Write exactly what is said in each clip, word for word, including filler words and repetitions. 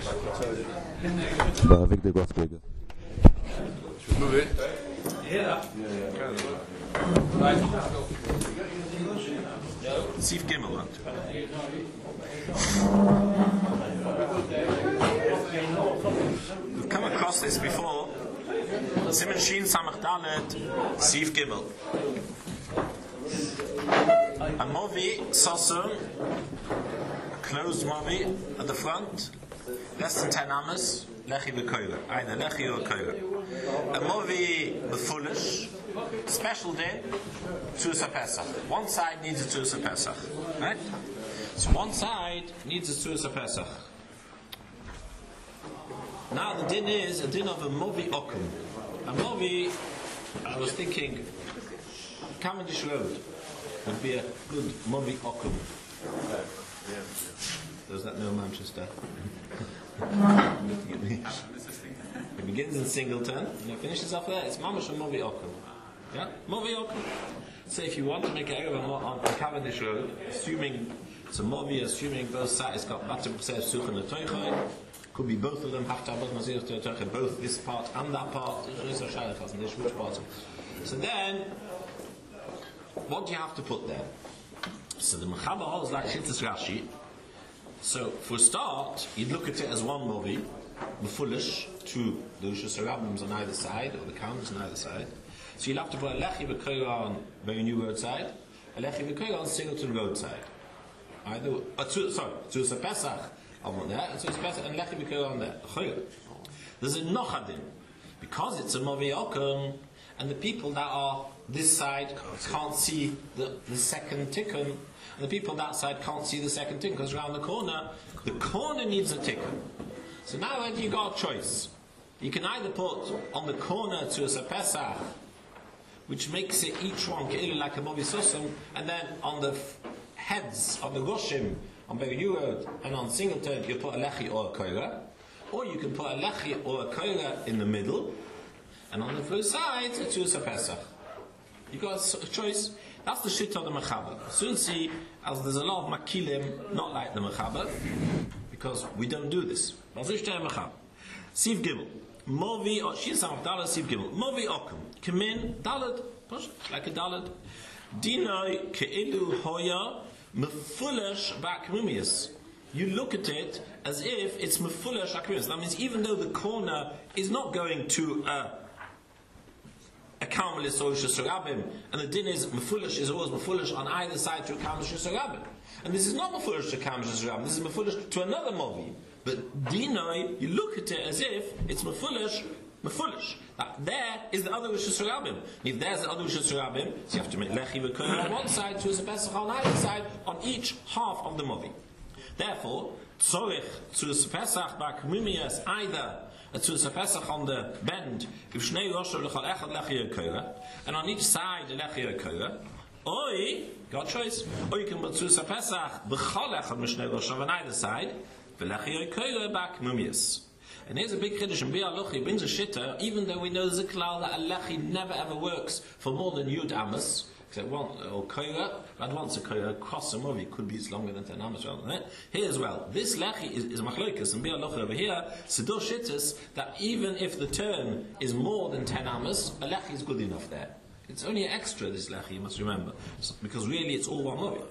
Bavik de Gosbrigger. Move it. Yeah. Sif Gimel. We've come across this before. Siman Shin Samach Dalet Sif Gimel. A movi sosum, a closed movi at the front, less than ten amas, lechi v'koila, either lechi or koila. A movi befulish, special day, Tusa Pesach. One side needs a Tusa Pesach, right? So one side needs a Tusa Pesach. Now the din is a din of a movi okum. A movi, I was thinking, Cavendish Road would be a good movi okum. Does that know Manchester? It begins in Singleton and it finishes off there. It's mamash and movi okum. Yeah, movi okum. So if you want to make it over on Cavendish Road, assuming it's a movi, assuming both sides got batim p'seh such and a toichai, could be both of them have to have both both this part and that part. Which part? So then, what do you have to put there? So the Mechaber holds like Shittas Rashi. So for a start, you'd look at it as one movi, the foolish, two the Rishus Rabbim on either side, or the Kams on either side. So you'll have to put a Lechi v'Koila on Very New roadside, a Lechi v'Koila on Singleton roadside. Either, uh, two, sorry, Tusa Pesach on one there, and Tusa Pesach and Lechi v'Koila on there. There's a Nochadin, because it's a movi okum, and the people that are this side can't see the, the second tikkun, and the people that side can't see the second tikkun because around the corner, the corner needs a tikkun. So now then you got a choice. You can either put on the corner to a Pesach, which makes it each one like a movi susum, and then on the f- heads of the Roshim, on Bega Yurod and on Singleton, you put a lechi or a koira, or you can put a lechi or a koira in the middle, and on the first side, it's a Pesach. You got a choice. That's the shit of the Mechaber. Soon see, as there's a lot of makilim not like the Mechaber, because we don't do this. Siv Gimel, Movi or Shin Samach Dalet Siv Gimel, Movi Okum, Kamin Dalet, like a Dalet, Dinoi Keilu Hoya Mefulesh Bakmumius. You look at it as if it's Mefulesh Bakmumius. That means even though the corner is not going to a a Karmelis or Rishus Rabbim, and the din is Mefulish is always Mefulish on either side to a Karmelis Rishus Rabbim. And this is not Mefulish to a Karmelis Rishus Rabbim, this is Mefulish to another Movi. But Dinoi, you look at it as if it's Mefulish, Mefulish. That there is the other Rishus Rabbim. If there's the other Rishus Rabbim, so you have to make Lechi v'Koila on one side, to a Pesach on either side, on each half of the Movi. Therefore, Tzorich to a Pesach Bakmumias either to a Pesach on the bend, if Shnei Roshav L'chal Echad Lechi v'Koila, and on each side Lechi v'Koila, or, got choice, or you can put to a Pesach B'chal Echad Mishnei Roshav on either side, V'Lechi v'Koila Bakmumias. And here's a big chiddush in Biur Halacha. He brings a shitta, even though we know there's a klal that a lechi never ever works for more than yud amos, except one or koira, but once a koira across a movie could be longer than ten amos rather than that. Here as well, this lechi is, is machlokas and Biur Halacha over here. Siddur shittas that even if the turn is more than ten amos, a lechi is good enough there. It's only an extra this lechi, you must remember, because really it's all one movie.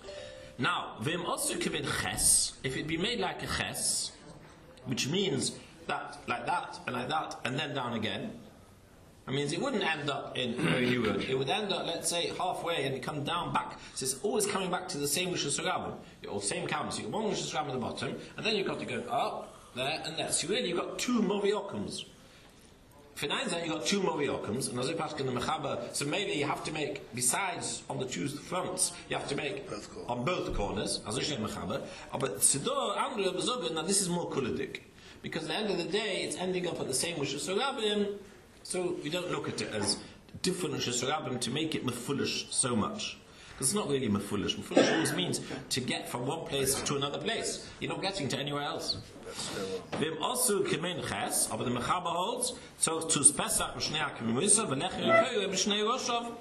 Now, v'im also kivin ches, if it be made like a ches, which means that, like that, and like that, and then down again. That means it wouldn't end up in very new word. It would end up, let's say, halfway, and it come down back. So it's always coming back to the same Rishus Rabbim, or same count. So you've got one Rishus Rabbim at the bottom, and then you've got to go up, there, and there. So really you've got two movi okums. For nine you've got two movi okums, and as I passed in the Mechaber, so maybe you have to make, besides on the two fronts, you have to make both on both corners, as I said Mechaber. But Siddur, Andrew, Bezogun, now this is more kuladik. Because at the end of the day, it's ending up at the same Rishus Rabbim, so we don't look at it as different Rishus Rabbim to make it mefulish so much. Because it's not really mefulish. Mefulish always means to get from one place to another place. You're not getting to anywhere else. V'im also kemen ches, but the Mechaber holds, so to Pesach b'shnei ha'kemimisa, v'lechi v'koyre b'shnei roshav.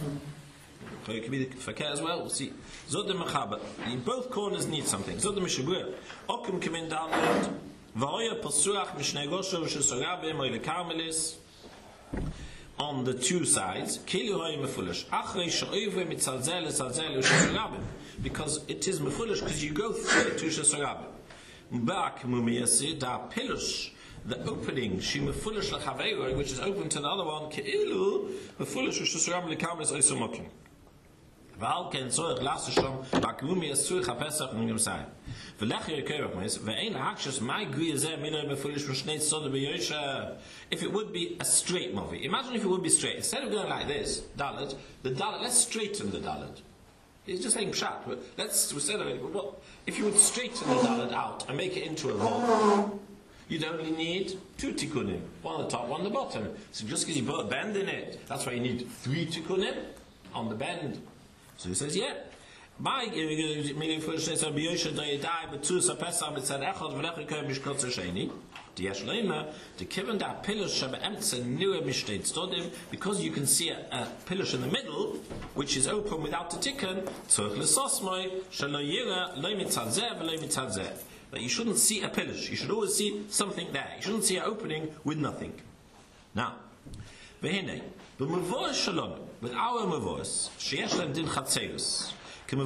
It can be the fakir as well, we'll see. Zod the Mechaber, in both corners need something. Zod the Mishabur, okum kemen downward, V'hoya pasuach mishnei gosher v'shesarabim oile karmelis. On the two sides, kilu hoya mefulish. Achrei she'oive mitzalzel etzalzel v'shesarabim. Because it is mefulish because you go through it to shesarabim. Mba'ak mumiyasi da pilush. The opening, she mefulish l'chaveiroi, which is open to the other one, ki'ilu mefulish v'shesarabim l'karmelis oisomokim. V'al ken tzorech lasishom ba'kmumi esuch ha'pesach n'gim sayim. V'lech yerkevach meis, v'ein ha'akshas mai gui zeh minoi mefulish v'shnei tzodeh b'yosha. If it would be a straight movie, imagine if it would be straight. Instead of going like this, dalet, the dalet, let's straighten the dalet. He's just saying pshat, but let's, instead of it, well, if you would straighten the dalet out and make it into a rod, you'd only need two tikkunim, one on the top, one on the bottom. So just because you put a bend in it, that's why you need three tikkunim on the bend. So he says, yeah. My meaning for says Biyosha die but two sapesa but said echad v'lech yekayim mishkot zesheni. The yeshleima the kiven that pilush shaba emtze new mishteit stodim, because you can see a, a pilush in the middle which is open without the tikkun. Tzorich lesosmoi shelo yira lo mitzadzeh v'lo mitzadzeh. That you shouldn't see a pilush. You should always see something there. You shouldn't see an opening with nothing. Now, v'hinei b'mavos shalom with our mavos sheyesh lem din chatzeus. So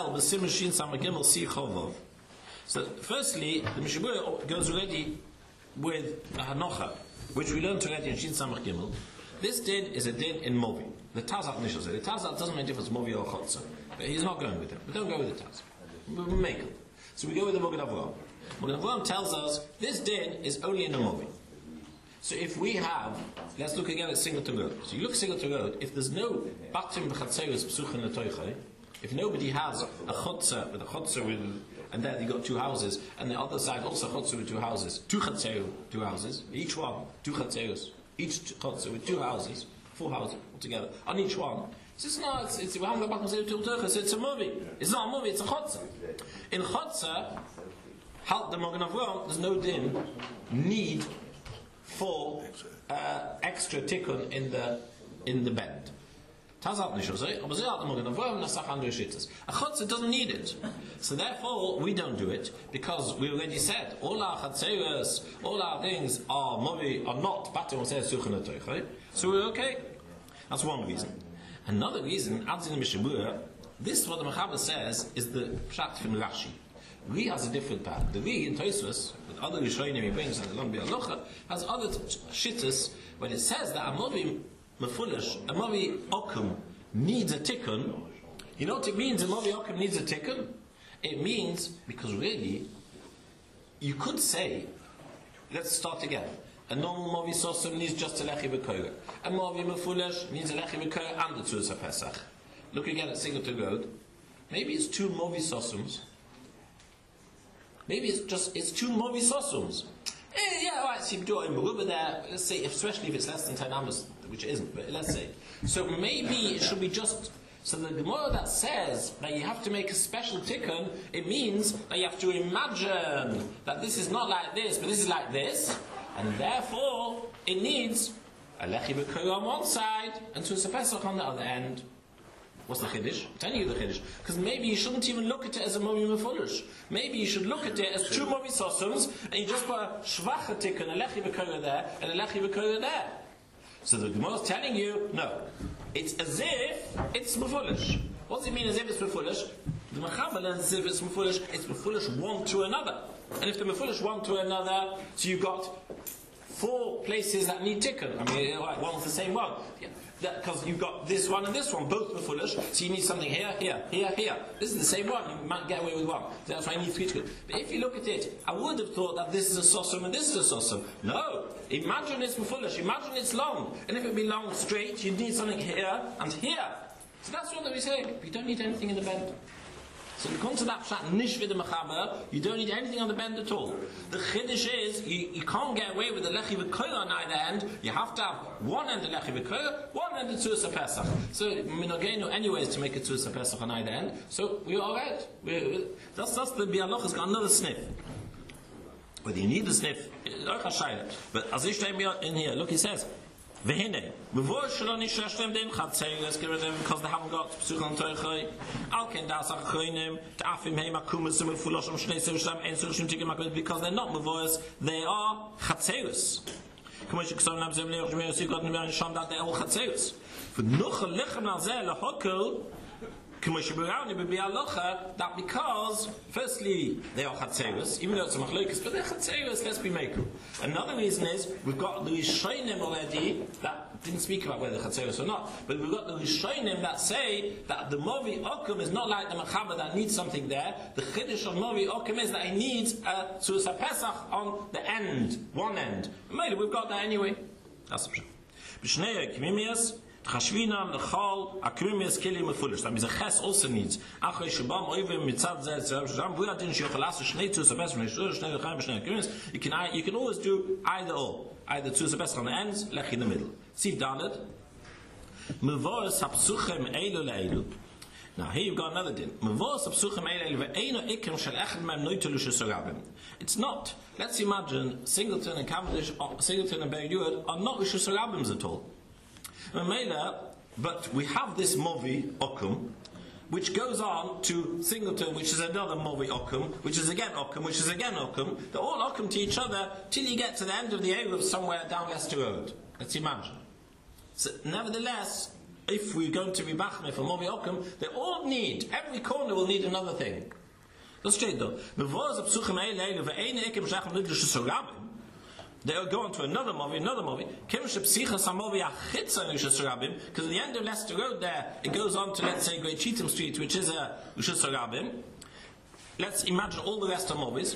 firstly, the Mishabur goes already with the Hanocha, which we learned already in Shin Samach Gimel. This din is a din in Movi. The Tazat Nishal said, the Tazat doesn't make a difference, Movi or Chotzer. But he's not going with him. But don't go with the Tazat. We make it. So we go with the Mogen Avraham. Mogen Avraham tells us, this din is only in the Movi. So if we have, let's look again at Singleton Road. So you look at Singleton Road, if there's no Batim B'chatzeres P'suchen L'toichai, if nobody has a chotzer with a chotzer with, and then you got two houses, and the other side also chotzer with two houses, two chatzeru, two houses, each one, two chatzeros, each chotzer with two houses, four houses altogether, on each one. It's just not, it's, it's, we haven't got back and say to it's a movie. It's not a movie, it's a chotzer. In chotzer, halt the Mogen Avraham, there's no din, need for uh, extra tikkun in the, in the bend. Tazat Nishal say, but Zayat Mogen Avraham Nasach Andrei Shittas. A chotzer doesn't need it. So therefore, we don't do it, because we already said, all our chatzeres, all our things are movi, are not batim says suchen atoich, so we're okay. That's one reason. Another reason, adds in the Mishabura, this what the Mechaber says, is the pshat from Rashi. Ri has a different path. The Ri in Tosfos, with other Rishonim he brings, and the Lambi Alocha, has other shittas, when it says that a movi mefulish, a movi okum needs a tikkun. You know what it means? A movi okum needs a tikkun. It means, because really, you could say, let's start again. A normal movi sosum needs just a lechi b'koyer. A movi mefulish needs a lechi b'koyer and the tzuz pesach. Look again at Singleton Road. Maybe it's two movi sosums. Maybe it's just it's two movi sosums. Eh, yeah, right. So you do it in Beruba there. Let's say, especially if it's less than ten amos, which it isn't, but let's say. So maybe it should be just. So the Gemara that says that you have to make a special tikkun, it means that you have to imagine that this is not like this, but this is like this, and therefore it needs a lechi b'koyer on one side and to a pesach on the other end. What's the chiddush? I'm telling you the chiddush. Because maybe you shouldn't even look at it as a movi mefulish. Maybe you should look at it as two movi sosums, and you just put a shvacha tikkun, a lechi b'koyer there, and a lechi b'koyer there. So the Gemara is telling you, no. It's as if it's mefulish. What does it mean as if it's mefulish? The Mechaber learns as if it's mefulish, it's mefulish one to another. And if the mefulish one to another, so you've got four places that need tikkun. I mean, right, one's the same one. Yeah. Because you've got this one and this one, both are foolish, so you need something here, here, here, here. This is the same one, you might get away with one. So that's why you need three tikkun. But if you look at it, I would have thought that this is a sosum and this is a sosum. No! Imagine it's foolish, imagine it's long. And if it be long straight, you need something here and here. So that's what we're saying. You don't need anything in the bend. So when you come to that pshat nish with the mechaber, you don't need anything on the bend at all. The chiddush is you, you can't get away with the lechi v'koyer on either end. You have to have one end the lechi v'koyer, one end the tzursa pesach. So minogenu anyways to make a tzursa pesach on either end. So we're all right. We're, we're, that's that's the bialoch has got another sniff. Whether you need the sniff, but as I say in here, look, he says. Vehine, before Shaloni Shashtem Din Chatzeres, because they haven't got Psuchon Toichoi, Alken Das Achoinim, Tafim Hema Kumusum Fulosham Shnei Susham, and Sushim Tikimak, because they're not Mavois, they are Chatzeres. Commercial Kson Namzem Leo Jmeo Sikot Nimer and Sham that they're all Chatzeres. For Nuchel Lechem Nazel Hokel, that because firstly they are chatzeros, even though it's a machlokes, but they're chatzeros. Let's be makel. Another reason is we've got the Rishonim already that didn't speak about whether chatzeros or not, but we've got the Rishonim that say that the movi okum is not like the mechaber that needs something there. The chiddush of movi okum is that it needs a susa pesach on the end, one end. Maybe we've got that anyway. That's the B'shnei Kimimias. Chashvinam lechol akrimias kili mefulish. That means a ches also needs. Achrei shabam oivim mitzad zeh tzerab v'yadin sheyochalas shnei tu sabes shnei shur shnei lechayim shnei akrimias. You can you can always do either or. Either tu sabes on the ends, lech in the middle. Siv dalet. Mevoras hapsuchem eilu leilu. Now here you've got another din. Mevoras hapsuchem eilu leilu ve'eino ikim shel echad mem noitelu shesorabim. It's not. Let's imagine Singleton and Cavendish, Singleton and Be'er Yud are not shesorabims at all. But we have this movi okum, which goes on to Singleton, which is another movi okum, which is again okum, which is again okum. They're all okum to each other till you get to the end of the Eruv somewhere down Leicester Road. Let's imagine. So, nevertheless, if we're going to be bachme for movi okum, they all need, every corner will need another thing. That's straight though. They'll go on to another movie, another movie. Because at the end of Leicester Road there, it goes on to, let's say, Great Cheetham Street, which is a Rishus Harabim. Let's imagine all the rest of movies.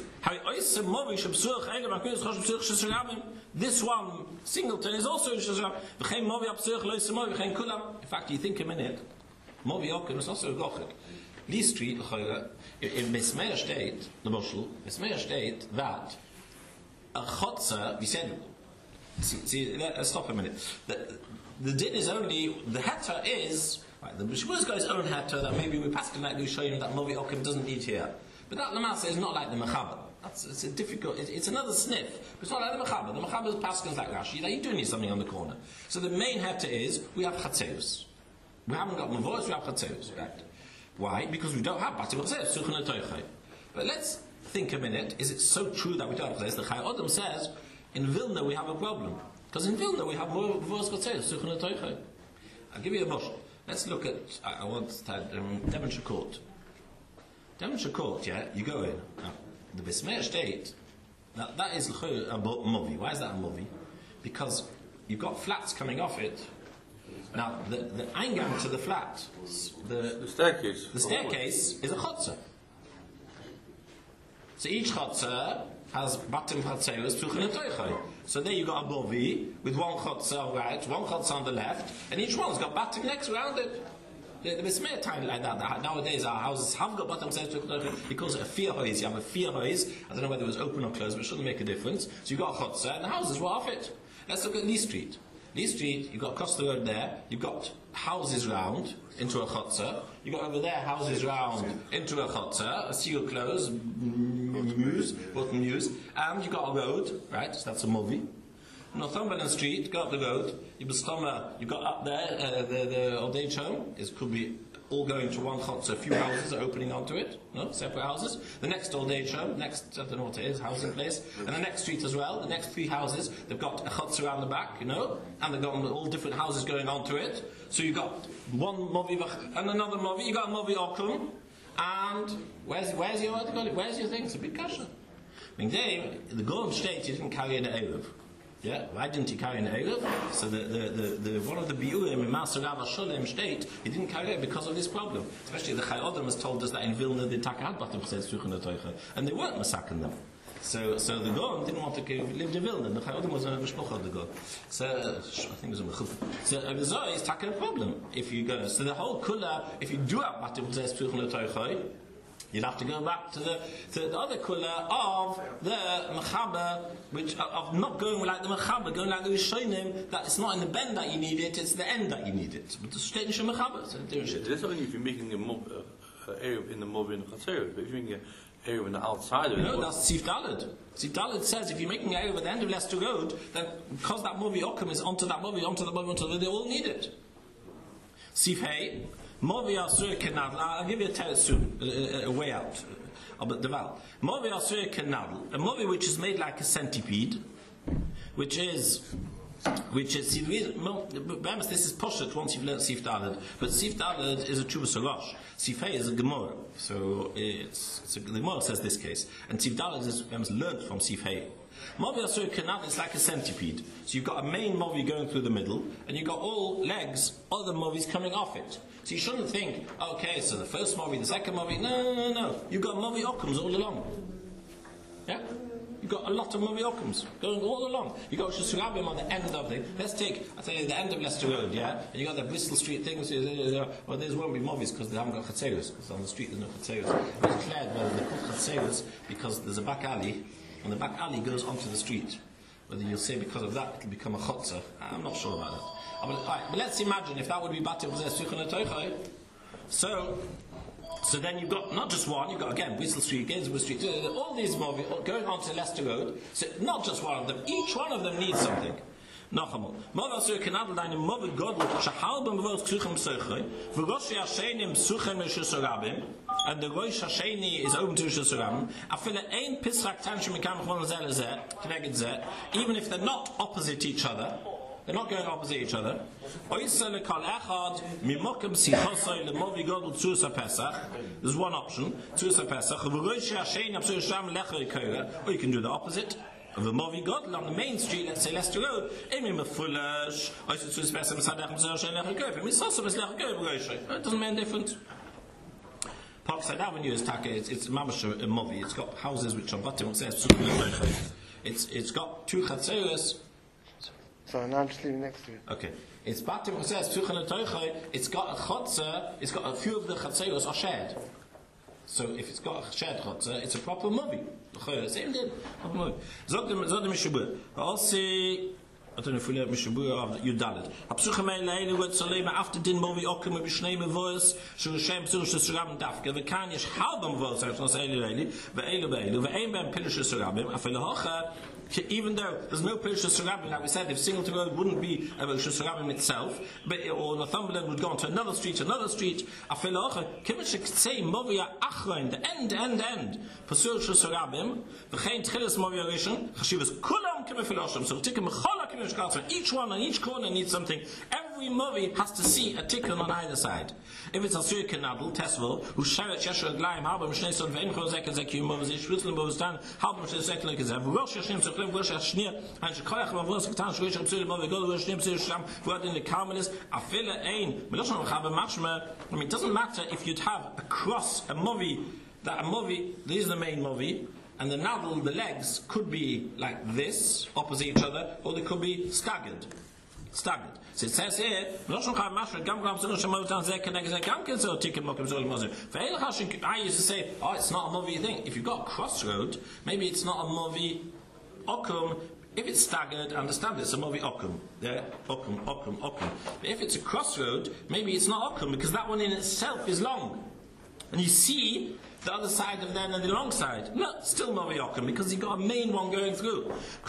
This one, Singleton, is also Rishus Harabim. In fact, you think a minute, Movi Okum is also a Gochik. Lee Street, in Mismeir State, the Moshul, Mismeir State, that a chotzer, we said, see, see, let's stop a minute. The, the din is only, the heter is, right, the Bishmur's got his own heter that maybe we're passing like we show you that Movi Okim doesn't need here. But that Lamasa is not like the Mechaber. That's, it's a difficult, it, it's another sniff. But it's not like the Mechaber. The Mechaber's Paskin's like Rashi, that you do need something on the corner. So the main heter is, we have Chatzeus. We haven't got Mavois, we have Chatzeus, right? Why? Because we don't have Batim Chatzeus, Suchon HaToichai. But let's think a minute, is it so true that we don't have Chatzeus? The Chai Odom says, in Vilna we have a problem. Because in Vilna we have more Mavois Chatzeus, Suchon HaToichai. I'll give you a mush. Let's look at, I, I want to, um, Devonshire Court. Devonshire Court, yeah, you go in. Now, the Bismei State, that, that is a movie. Why is that a movie? Because you've got flats coming off it. Now, the, the eingang to the flat, the, the staircase, the staircase is a chotzer. So each chotzer has batim chatzeus psuchen etoichai. So there you got a bovi with one chotzer on the right, one chotzer on the left, and each one's got batim next around it. There is mere time like that. Nowadays our houses have got batim chatzeus psuchen etoichai. He calls it a fear hoise. You have a fear hoise. I don't know whether it was open or closed, but it shouldn't make a difference. So you got a chotzer, and the houses were off it. Let's look at Lee Street. Lee Street, you've got across the road there, you've got houses round into a chotzer, you've got over there houses round into a chotzer, a seal close, mews, bottom mews, and you've got a road, right, so that's a movie. Northumberland Street, go up the road, you've got up there, uh, the, the old age home, it could be all going to one chotzer, a few houses are opening onto it, no, separate houses. The next old age home, next, I don't know what it is, housing place, and the next street as well, the next three houses, they've got a chotzer around the back, you know, and they've got all different houses going onto it. So you've got one movi and another movi, you've got a movi okum, and where's, where's your, where's your thing? It's a big question. I mean, they, the Golem State, you didn't carry an Eruv. Yeah, why didn't he carry an Eruv? So the, the, the, the, one of the Biurim in Maser Rav Sholem State, he didn't carry it because of this problem. Especially the Chai Odom has told us that in Vilna the Taka had Batim Chesed Suchen HaToicha, and they weren't massacring them. So, so the Golem didn't want to give, lived in Vilna. The Chai Odom was a Mishpocha of the Golem. So, I think it was a Mechuf. So, the Zohar is taking a problem. If you go, so the whole Kula, if you do have Batim Chesed Suchen HaToicha, you'll have to go back to the, to the other kula of the mechaber, which of not going like the mechaber, going like the rishonim. That it's not in the bend that you need it; it's the end that you need it. But the state mechaber, so that's only if you're making a mob, uh, area in the mob in the chaser. But if you're making Area on the outside of it. No, that's Sif Daled. Sif Daled says if you're making an Erev at the end of Leicester Road, then because that movie Occam is onto that movie, onto the movie, onto the, they all need it. Sif Hey, Movi Asur Kenadl. I'll give you a tell soon, a, a, a way out. But Deval. Movi Asur Kenadl, a movie which is made like a centipede, which is. Which is, see, this is Poshet once you've learned Sif Daled, but Sif Daled is a Chuvah Sorosh. Sif Hey is a Gemara, so it's, it's a, the Gemara says this case, and Sif Daled is learned from Sif Hey. Movi Asur Kenadl is like a centipede, so you've got a main Movi going through the middle, and you've got all legs, other Movies coming off it. So you shouldn't think, okay, so the first Movi, the second Movi, no, no, no, no, you've got Movi Occams all along. Yeah? You've got a lot of Movi Occams going all along. You've got Shusarabim on the end of it. Let's take, I'll tell you, the end of Leicester Road, yeah? And you've got the Bristol Street thing. Well, there won't be Movies because they haven't got Chatzeros. Because on the street there's no Chatzeros. It's declared whether they put Chatzeros because there's a back alley, and the back alley goes onto the street. Whether you'll say because of that it'll become a Chotzer. I'm not sure about that. But, right, but let's imagine if that would be Batim Suchan. So, So then you've got not just one, you've got again Bristol Street, Gainsborough Street, all these movies going on to Leicester Road. So not just one of them, each one of them needs something. Nachamol. Mother Sir Canada deine Mother God which a halben Wort Kuchen Suche. For Rosh Hashanim Suchen Meshusarabim, and the Rosh Hashani is open to Shusarabim. I feel ein Pisrak Tanshim Mikam Chon Zelazet, connected Zet, even if they're not opposite each other. They're not going opposite each other. There's one option. Or you can do the opposite. Of the Movi God on the main street, let's say Leicester Road. It doesn't mean different. Parkside Avenue is taka. It's, it's mamash a Movi. It's got houses which are bottom. It says it's it's got two chatzeros. So now I'm just leaving next to it. Okay. It's Batim who says it's got a chotzer, it's got a few of the chatzeros are shared. So if it's got a shared chotzer, it's a proper movie. Same thing. Zog the Mishabur. Also, I don't know if we learned Mishabur of Yudalit. Hapsucha mei leile wird so leben after din movie okum mit schneme voice, so shem so shram dafke. We kan ish halbam voice aus aus ele leile, ve ele beile, ve ein beim pilische surabim, afel hocha. Even though there's no Pirush Surabim, like we said, if Singleton Road wouldn't be a Surabim itself, but or Northumberland would go on to another street, another street, I feel like Kimishik say Movia Achrein, the end, end, end, Pasur Surabim, the Chain Tchilis Movia Rishon, Hashivas Kulam Kimifiloshim, so Tikkun Mechola Kimish Gatzar, each one on each corner needs something. Every movie has to see a tikkun on either side. If it's a Asur Kenadl, Tesvel, who Sharet Yeshua Glaim, Halbam Shneson, Vein Chozek and Zekim, Movies, Shritzlim, Bovstan, Halbam Shneson, like Zev, Rosh Hashem, Soklim, Rosh Hashnir, and Shekoyach, Mavos, Katan, Shrish, Absul, Movi, Gol, Rosh Hashem, Sir Sham, word in the Carmelis, Afila Ein, Meloshon, Chaba, Machma. I mean, it doesn't matter if you'd have a cross, a movie, that a movie, this is the main movie, and the nadl, the legs, could be like this, opposite each other, or they could be staggered. Staggered. So it says here, I used to say, oh, it's not a movie thing. If you've got a crossroad, maybe it's not a movie okum. If it's staggered, understand it's a movie okum. Yeah, okum, okum, okum. But if it's a crossroad, maybe it's not okum, because that one in itself is long. And you see the other side of them and the long side. No, still Movi Okum, because you've got a main one going through.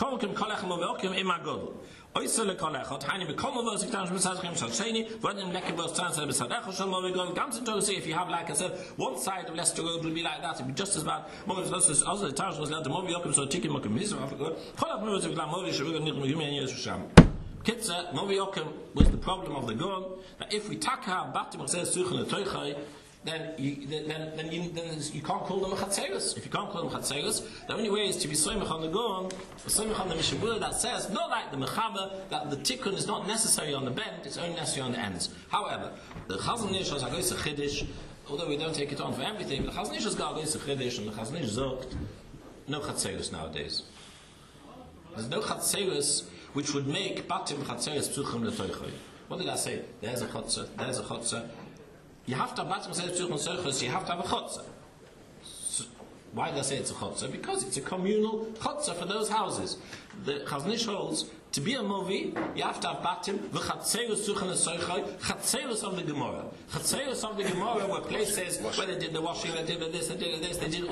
Oysele kolechot, hani bekommen wir sich dann mit Sachen Schalcheni, wollen lecker was tanzen bis hat schon mal gegangen. Ganz interessant, if you have, like I said, one side of Leicester Road will be like that, it'll be just as bad. Moment was das also the towns was like the Movi Okum so ticket mo commission of go. Kolach nur so lang Movi schon nicht mehr human hier sham. Kitza Movi Okum was the problem of the gun, that if we taka batim says suchen toichai, then you then then you then you can't call them a chatzeros. If you can't call them chatzeros, the only way is to be soymech on the gon, soymech on the mishabura that says not like the mechaber that the tikkun is not necessary on the bend; it's only necessary on the ends. However, the Chazon Ish has a goyse chiddush, although we don't take it on for everything. The Chazon Ish has got a goyse chiddush, and the Chazon Ish zogt no chatzeros nowadays. There's no chatzeros which would make batim chatzeros psuchim letoichoi. What did I say? There's a chotzer. There's a chotzer. You have to have batim chatzeros, you have to have a chotzer. So why did I say it's a chotzer? Because it's a communal chotzer for those houses. The Chazon Ish holds to be a movie, you have to have batim v'chatzeros suchen l'soichai, chatzeros of the Gemara. Chatzeros of the Gemara were places where they did the washing, they did this, they did this, they did all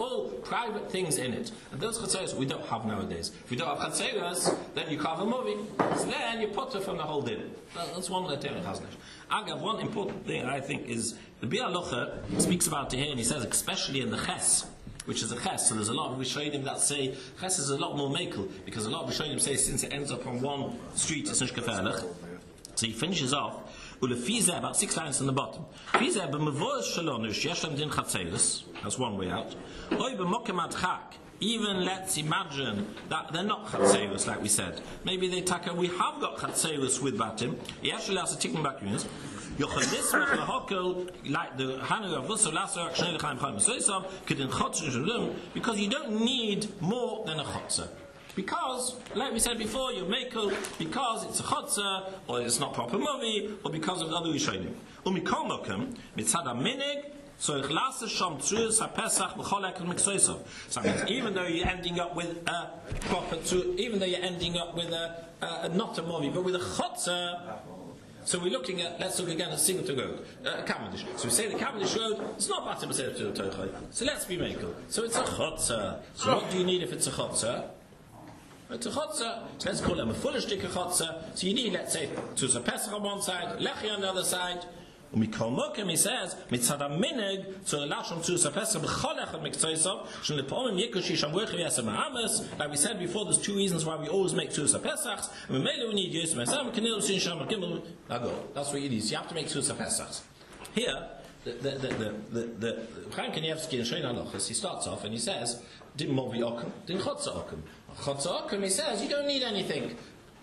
put private things in it. And those chatzeros we don't have nowadays. If you don't have chatzeros, then you carve a movie. So then you put it from the whole din. That's one of the Terech Hasnish. Agav, one important thing I think is the Biur Halacha speaks about it here, and he says, especially in the Ches, which is a Ches. So there's a lot of Rishonim that say Ches is a lot more makel, because a lot of Rishonim say since it ends up on one street, it's nicht gefährlich. So he finishes off. Ulefizeh, about six lines on the bottom. Fizeh b'mevoes shalonish yeshem din chatzeros. That's one way out. Oy b'mokem adchak. Even let's imagine that they're not chatzeros, like we said. Maybe they taka. We have got chatzeros with batim. Yeshel has a tikkun back units. Yochalis mechahokel like the Hanu of Vusso Lasser Shnei Lechaim Chaim Soisav Kedin Chotzer, because you don't need more than a chotzer. Because, like we said before, you're makel because it's a chotzer, or it's not proper movie, or because of the other Rishonim. Umikol mokem mitzad minig. So it lasts sham tzus haPesach b'cholek and miksoisav. So that means even though you're ending up with a proper tzu, even though you're ending up with a, a, a not a movie, but with a chotzer. So we're looking at, let's look again at Singleton Road, uh, Cavendish. So we say the Cavendish Road, it's not Batim B'Seder to the Tochai. So let's be makel. So it's a chotzer. So what do you need if it's a chotzer? It's a chotzer. So let's call them a fuller stick of chotzer. So you need, let's say, Tzus HaPesach on one side, Lechi on the other side. Umikol mokem, he says, mitzad minig, so the lashon Tzus HaPesach b'cholech and mikzoisav, shon lepomim yikushi shamwech v'yasem ha'ames. Like we said before, there's two reasons why we always make Tzus HaPesachs. And we mainly we need Yosem HaSam, Kenil Sin Sham Gimel. That's what you need. So you have to make Tzus HaPesachs. Here, the the the the the, the Chaim Kanievsky in Shein Halachos, he starts off and he says, Din movi okum, din chotzer okum. Chotzer okum, he says, you don't need anything.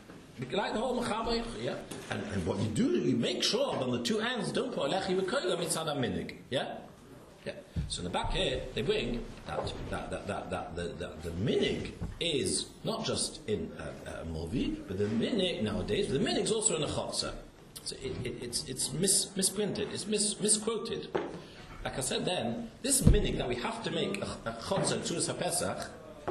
Like the whole mechaber, yeah. And, and what you do, you make sure on the two ends don't put alechi v'koyla mitzad minig, yeah. Yeah. So in the back here, they bring that that that that, that the, the the minig is not just in a, a movie, but the minig nowadays, the minig is also in a chotzer. So it, it, it's it's mis, misprinted, it's mis, misquoted. Like I said then, this minig that we have to make a, a chotzer to HaPesach,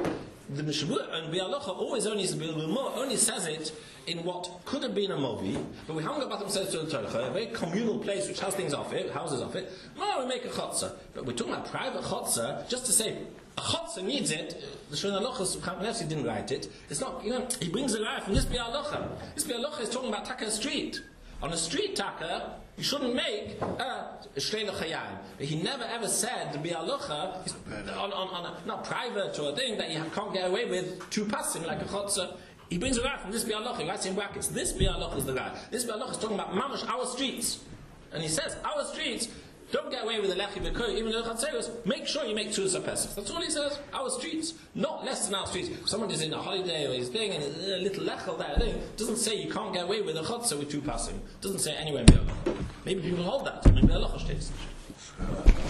the Mishabur and Biur Halacha always only only says it in what could have been a movie, but we haven't got Batim B'Seder to the Tochai, a very communal place which has things off it, houses off it. No, we make a chotzer, but we're talking about private chotzer. Just to say a chotzer needs it. The Shulchan Aruch didn't write it. It's not. You know, he brings it right from this Biur Halacha. This Biur Halacha is talking about taka street. On a street taka, you shouldn't make a shleila chayayim. He never ever said the Biur Halacha on, on, on a not private or a thing that you can't get away with two passim like a chotzer. He brings it right from this Biur Halacha. He writes in brackets. This Biur Halacha is the guy. This Biur Halacha is talking about mamash our streets, and he says our streets don't get away with the lechi v'koy. Even though chatzeros, make sure you make Tzus HaPesach. That's all he says. Our streets, not less than our streets. If someone is in a holiday or he's thing and a little lechel there thing, doesn't say you can't get away with a chotzer with two passim. Doesn't say anywhere in Biur Halacha. Maybe people hold that. Maybe Biur Halacha states.